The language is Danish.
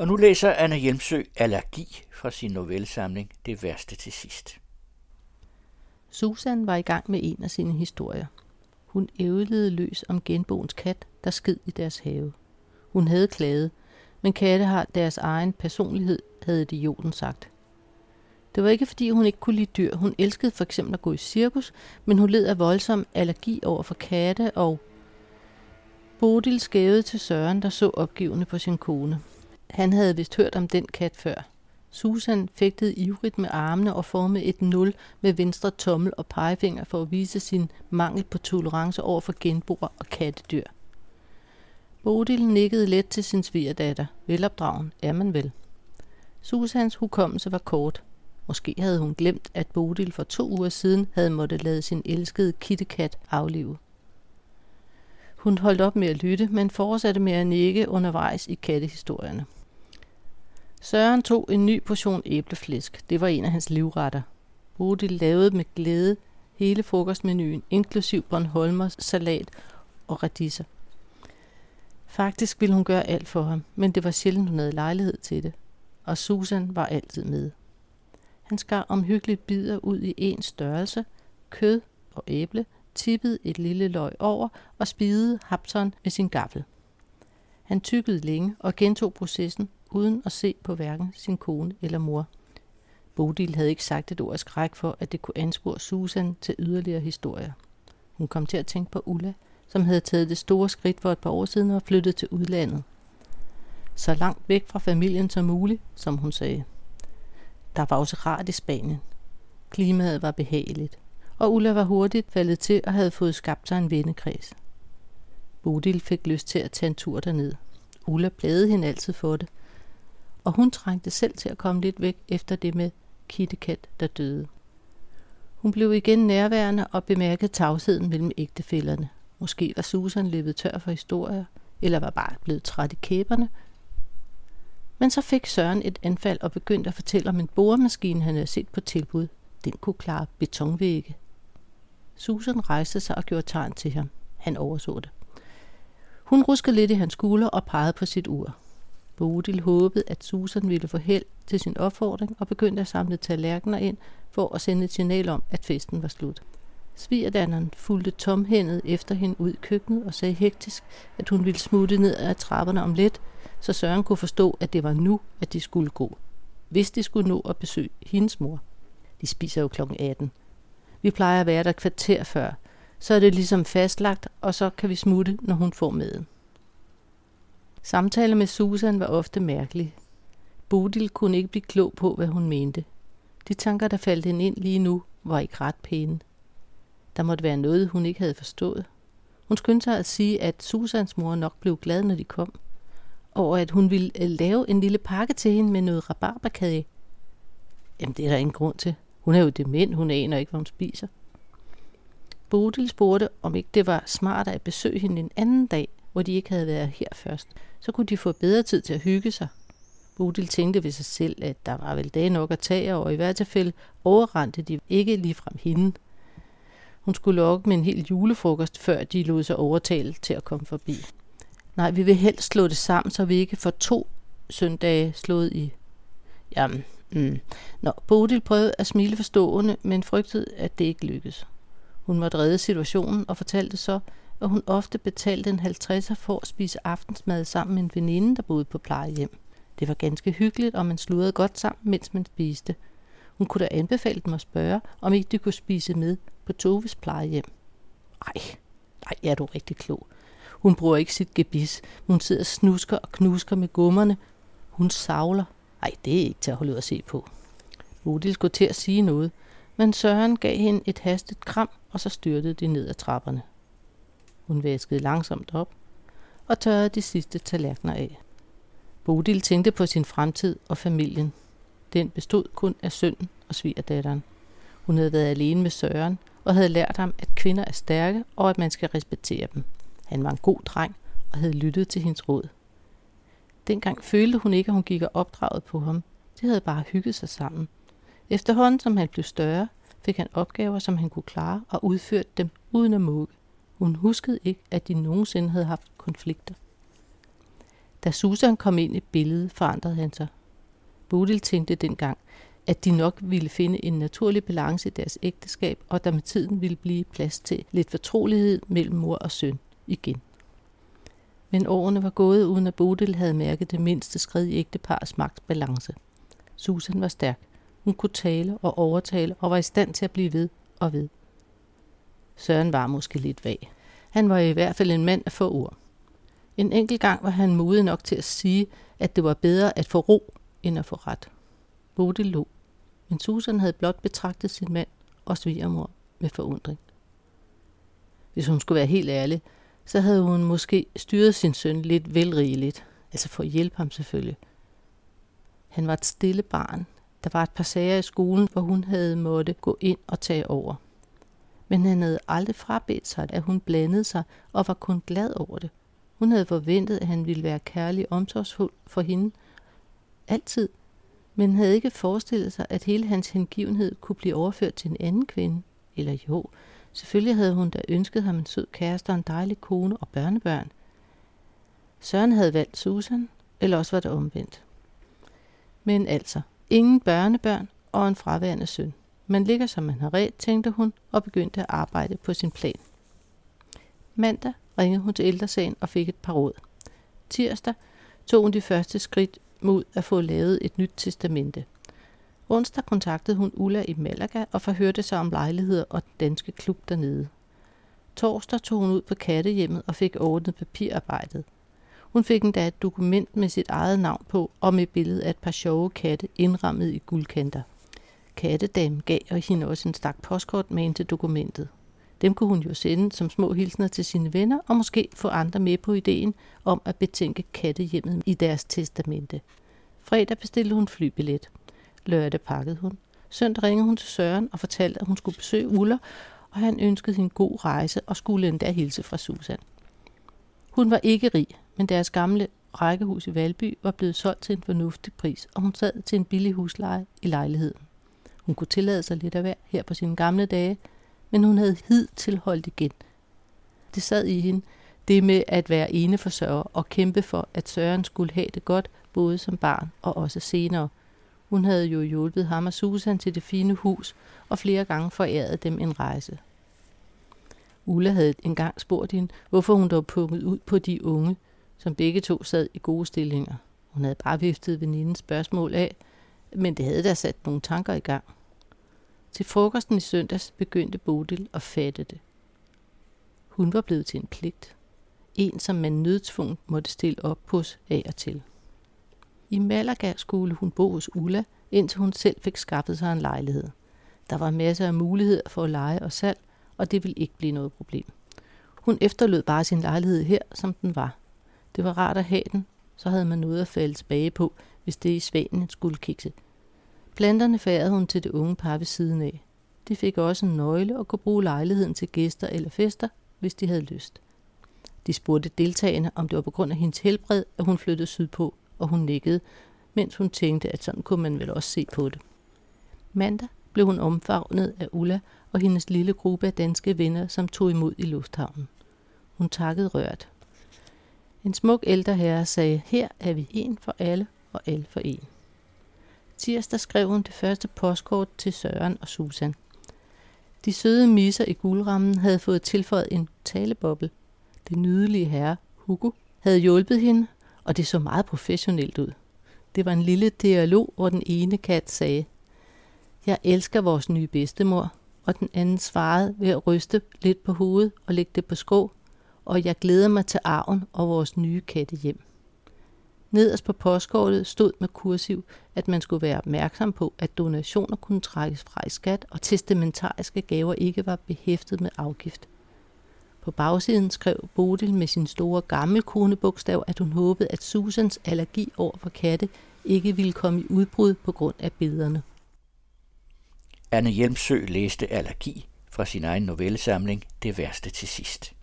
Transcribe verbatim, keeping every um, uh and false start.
Og nu læser Anna Hjelmsø Allergi fra sin novellesamling Det værste til sidst. Susan var i gang med en af sine historier. Hun ævlede løs om genboens kat, der sked i deres have. Hun havde klaget, men katte har deres egen personlighed, havde idioten sagt. Det var ikke fordi hun ikke kunne lide dyr. Hun elskede for eksempel at gå i cirkus, men hun led af voldsom allergi over for katte, og Bodil skævede til Søren, der så opgivende på sin kone. Han havde vist hørt om den kat før. Susan fægtede ivrigt med armene og formede et nul med venstre tommel og pegefinger for at vise sin mangel på tolerance over for genboer og kattedyr. Bodil nikkede let til sin svigerdatter. Velopdragen er man vel. Susans hukommelse var kort. Måske havde hun glemt, at Bodil for to uger siden havde måttet lade sin elskede kittekat aflive. Hun holdt op med at lytte, men fortsatte med at nikke undervejs i kattehistorierne. Søren tog en ny portion æbleflæsk. Det var en af hans livretter. Bodil lavede med glæde hele frokostmenuen, inklusiv Bornholmers salat og radiser. Faktisk ville hun gøre alt for ham, men det var sjældent, hun havde lejlighed til det. Og Susan var altid med. Han skar omhyggeligt bidder ud i en størrelse, kød og æble, tippede et lille løg over og spidede hapson med sin gaffel. Han tykkede længe og gentog processen, uden at se på hverken sin kone eller mor. Bodil havde ikke sagt et ord af skræk for, at det kunne anspore Susan til yderligere historier. Hun kom til at tænke på Ulla, som havde taget det store skridt for et par år siden og flyttet til udlandet. Så langt væk fra familien som muligt, som hun sagde. Der var også rart i Spanien. Klimaet var behageligt, og Ulla var hurtigt faldet til og havde fået skabt sig en vennekreds. Bodil fik lyst til at tage en tur derned. Ulla plagede hende altid for det, og hun trængte selv til at komme lidt væk efter det med kittekat, der døde. Hun blev igen nærværende og bemærkede tavsheden mellem ægtefællerne. Måske var Susan løbet tør for historier, eller var bare blevet træt i kæberne. Men så fik Søren et anfald og begyndte at fortælle om en boremaskine, han havde set på tilbud. Den kunne klare betonvægge. Susan rejste sig og gjorde tegn til ham. Han overså det. Hun ruskede lidt i hans skulder og pegede på sit ur. Bodil håbede, at Susan ville få held til sin opfordring og begyndte at samle tallerkener ind for at sende et signal om, at festen var slut. Svigerdatteren fulgte tomhændet efter hende ud i køkkenet og sagde hektisk, at hun ville smutte ned ad trapperne om lidt, så Søren kunne forstå, at det var nu, at de skulle gå. Hvis de skulle nå at besøge hendes mor. De spiser jo klokken atten. Vi plejer at være der kvarter før. Så er det ligesom fastlagt, og så kan vi smutte, når hun får maden. Samtaler med Susan var ofte mærkelige. Bodil kunne ikke blive klog på, hvad hun mente. De tanker, der faldt hende ind lige nu, var ikke ret pæne. Der måtte være noget, hun ikke havde forstået. Hun skyndte sig at sige, at Susans mor nok blev glad, når de kom, og at hun ville lave en lille pakke til hende med noget rabarberkage. Jamen, det er der ingen grund til. Hun er jo dement, hun aner ikke, hvad hun spiser. Bodil spurgte, om ikke det var smart at besøge hende en anden dag, hvor de ikke havde været her først. Så kunne de få bedre tid til at hygge sig. Bodil tænkte ved sig selv, at der var vel dage nok at tage, og i hvert tilfælde overrendte de ikke ligefrem hende. Hun skulle lokke med en hel julefrokost, før de lod sig overtale til at komme forbi. Nej, vi vil helst slå det sammen, så vi ikke får to søndage slået i. Jamen, mm. Nå, Bodil prøvede at smile forstående, men frygtede, at det ikke lykkedes. Hun måtte redde situationen og fortalte så, at hun ofte betalte en halvtredser for at spise aftensmad sammen med en veninde, der boede på plejehjem. Det var ganske hyggeligt, og man sludrede godt sammen, mens man spiste. Hun kunne da anbefale dem at spørge, om ikke de kunne spise med på Toves plejehjem. Ej, ej, er du rigtig klog. Hun bruger ikke sit gebis. Hun sidder og snusker og knusker med gummerne. Hun savler. Ej, det er ikke til at holde ud at se på. Bodil skulle til at sige noget, men Søren gav hende et hastigt kram, og så styrtede de ned ad trapperne. Hun vaskede langsomt op og tørrede de sidste tallerkener af. Bodil tænkte på sin fremtid og familien. Den bestod kun af sønnen og svigerdatteren. Hun havde været alene med Søren og havde lært ham, at kvinder er stærke og at man skal respektere dem. Han var en god dreng og havde lyttet til hendes råd. Dengang følte hun ikke, at hun gik og opdraget på ham. De havde bare hygget sig sammen. Efterhånden som han blev større, fik han opgaver, som han kunne klare og udførte dem uden at mukke. Hun huskede ikke, at de nogensinde havde haft konflikter. Da Susan kom ind i billedet, forandrede han sig. Bodil tænkte dengang, at de nok ville finde en naturlig balance i deres ægteskab, og der med tiden ville blive plads til lidt fortrolighed mellem mor og søn igen. Men årene var gået, uden at Bodil havde mærket det mindste skred i ægteparets magtbalance. Susan var stærk. Hun kunne tale og overtale og var i stand til at blive ved og ved. Søren var måske lidt vag. Han var i hvert fald en mand af få ord. En enkelt gang var han modig nok til at sige, at det var bedre at få ro, end at få ret. Bodil lå, men Susan havde blot betragtet sin mand og svigermor med forundring. Hvis hun skulle være helt ærlig, så havde hun måske styret sin søn lidt velrigeligt, altså for at hjælpe ham selvfølgelig. Han var et stille barn. Der var et par sager i skolen, hvor hun havde måtte gå ind og tage over. Men han havde aldrig frabedt sig, at hun blandede sig og var kun glad over det. Hun havde forventet, at han ville være kærlig og omsorgsfuld for hende. Altid. Men havde ikke forestillet sig, at hele hans hengivenhed kunne blive overført til en anden kvinde. Eller jo, selvfølgelig havde hun da ønsket ham en sød kæreste og en dejlig kone og børnebørn. Søren havde valgt Susan, eller også var det omvendt. Men altså, ingen børnebørn og en fraværende søn. Man ligger som man har ret, tænkte hun, og begyndte at arbejde på sin plan. Mandag ringede hun til ældresagen og fik et par råd. Tirsdag tog hun de første skridt mod at få lavet et nyt testamente. Onsdag kontaktede hun Ulla i Malaga og forhørte sig om lejligheder og den danske klub dernede. Torsdag tog hun ud på kattehjemmet og fik ordnet papirarbejdet. Hun fik endda et dokument med sit eget navn på og med billedet af et par sjove katte indrammet i guldkanter. Kattedamen gav hende også en stak postkort med ind til dokumentet. Dem kunne hun jo sende som små hilsner til sine venner og måske få andre med på ideen om at betænke kattehjemmet i deres testamente. Fredag bestilte hun flybillet. Lørdag pakkede hun. Søndag ringede hun til Søren og fortalte, at hun skulle besøge Ulla, og han ønskede hende en god rejse og skulle endda hilse fra Susan. Hun var ikke rig, men deres gamle rækkehus i Valby var blevet solgt til en fornuftig pris, og hun sad til en billig husleje i lejligheden. Hun kunne tillade sig lidt af hver her på sine gamle dage, men hun havde hidtil holdt igen. Det sad i hende, det med at være eneforsørger og kæmpe for, at Søren skulle have det godt, både som barn og også senere. Hun havde jo hjulpet ham og Susan til det fine hus, og flere gange foræret dem en rejse. Ulla havde engang spurgt hende, hvorfor hun dog punget ud på de unge, som begge to sad i gode stillinger. Hun havde bare viftet venindens spørgsmål af, men det havde da sat nogle tanker i gang. Til frokosten i søndags begyndte Bodil at fatte det. Hun var blevet til en pligt. En, som man nødtvunget måtte stille op hos af og til. I Malaga skulle hun bo hos Ulla, indtil hun selv fik skaffet sig en lejlighed. Der var masser af muligheder for at leje og salg, og det ville ikke blive noget problem. Hun efterlod bare sin lejlighed her, som den var. Det var rart at have den, så havde man noget at falde tilbage på, hvis det i Spanien skulle kikse. Planterne færede hun til det unge par ved siden af. De fik også en nøgle og kunne bruge lejligheden til gæster eller fester, hvis de havde lyst. De spurgte deltagerne, om det var på grund af hendes helbred, at hun flyttede sydpå, og hun nikkede, mens hun tænkte, at sådan kunne man vel også se på det. Mandag blev hun omfavnet af Ulla og hendes lille gruppe af danske venner, som tog imod i lufthavnen. Hun takkede rørt. En smuk ældre herre sagde, her er vi en for alle og alle for en. Tirsdag skrev hun det første postkort til Søren og Susan. De søde misser i guldrammen havde fået tilføjet en taleboble. Det nydelige herre, Hugo, havde hjulpet hende, og det så meget professionelt ud. Det var en lille dialog, hvor den ene kat sagde, jeg elsker vores nye bedstemor, og den anden svarede ved at ryste lidt på hovedet og lægge det på skrå, og jeg glæder mig til arven og vores nye kattehjem. Nederst på postkortet stod med kursiv, at man skulle være opmærksom på, at donationer kunne trækkes fra i skat, og testamentariske gaver ikke var behæftet med afgift. På bagsiden skrev Bodil med sin store gammelkonebogstav, at hun håbede, at Susans allergi over for katte ikke ville komme i udbrud på grund af billederne. Anne Hjelmsø læste Allergi fra sin egen novellesamling Det værste til sidst.